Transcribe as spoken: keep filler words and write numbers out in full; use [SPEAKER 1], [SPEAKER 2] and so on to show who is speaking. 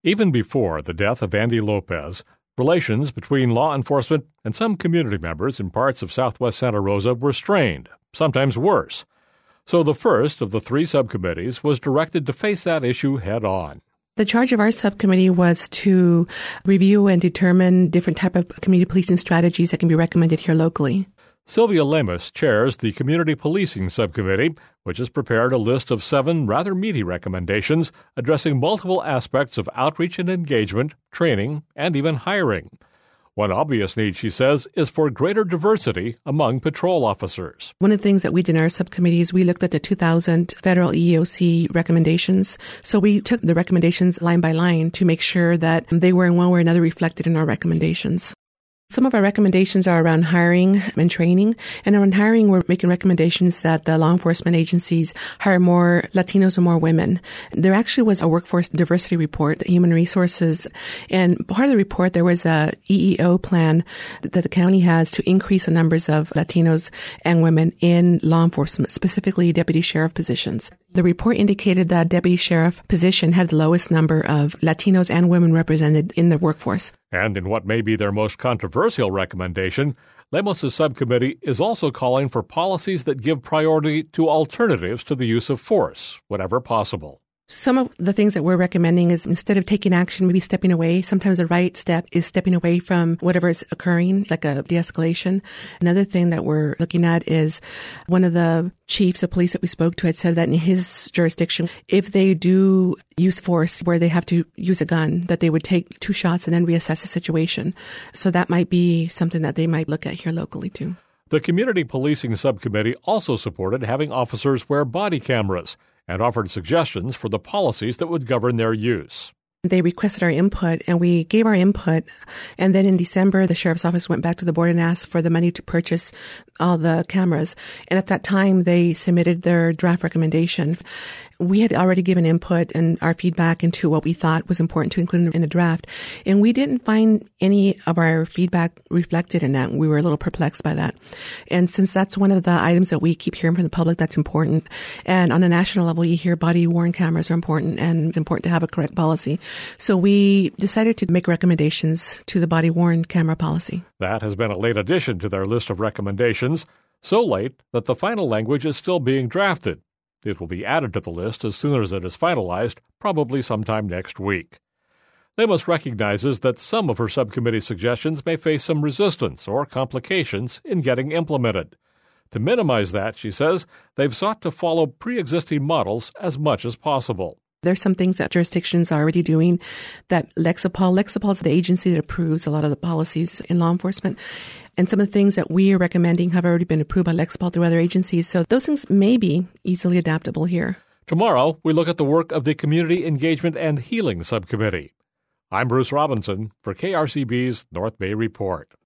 [SPEAKER 1] Even before the death of Andy Lopez, relations between law enforcement and some community members in parts of southwest Santa Rosa were strained, sometimes worse. So the first of the three subcommittees was directed to face that issue head-on.
[SPEAKER 2] The charge of our subcommittee was to review and determine different type of community policing strategies that can be recommended here locally.
[SPEAKER 1] Sylvia Lemus chairs the Community Policing Subcommittee, which has prepared a list of seven rather meaty recommendations addressing multiple aspects of outreach and engagement, training, and even hiring. One obvious need, she says, is for greater diversity among patrol officers.
[SPEAKER 2] One of the things that we did in our subcommittee is we looked at the two thousand federal E E O C recommendations. So we took the recommendations line by line to make sure that they were in one way or another reflected in our recommendations. Some of our recommendations are around hiring and training. And around hiring, we're making recommendations that the law enforcement agencies hire more Latinos and more women. There actually was a workforce diversity report, Human Resources, and part of the report, there was a E E O plan that the county has to increase the numbers of Latinos and women in law enforcement, specifically deputy sheriff positions. The report indicated that deputy sheriff position had the lowest number of Latinos and women represented in the workforce.
[SPEAKER 1] And in what may be their most controversial recommendation, Lemos' subcommittee is also calling for policies that give priority to alternatives to the use of force, whenever possible.
[SPEAKER 2] Some of the things that we're recommending is instead of taking action, maybe stepping away. Sometimes the right step is stepping away from whatever is occurring, like a de-escalation. Another thing that we're looking at is one of the chiefs of police that we spoke to had said that in his jurisdiction, if they do use force where they have to use a gun, that they would take two shots and then reassess the situation. So that might be something that they might look at here locally too.
[SPEAKER 1] The Community Policing Subcommittee also supported having officers wear body cameras and offered suggestions for the policies that would govern their use.
[SPEAKER 2] They requested our input, and we gave our input. And then in December, the sheriff's office went back to the board and asked for the money to purchase all the cameras. And at that time, they submitted their draft recommendation. We had already given input and our feedback into what we thought was important to include in the draft. And we didn't find any of our feedback reflected in that. We were a little perplexed by that. And since that's one of the items that we keep hearing from the public, that's important. And on a national level, you hear body-worn cameras are important, and it's important to have a correct policy. So we decided to make recommendations to the body-worn camera policy.
[SPEAKER 1] That has been a late addition to their list of recommendations, so late that the final language is still being drafted. It will be added to the list as soon as it is finalized, probably sometime next week. Lemos recognizes that some of her subcommittee suggestions may face some resistance or complications in getting implemented. To minimize that, she says, they've sought to follow pre-existing models as much as possible.
[SPEAKER 2] There's some things that jurisdictions are already doing that Lexipol, Lexipol is the agency that approves a lot of the policies in law enforcement. And some of the things that we are recommending have already been approved by Lexipol through other agencies. So those things may be easily adaptable here.
[SPEAKER 1] Tomorrow, we look at the work of the Community Engagement and Healing Subcommittee. I'm Bruce Robinson for K R C B's North Bay Report.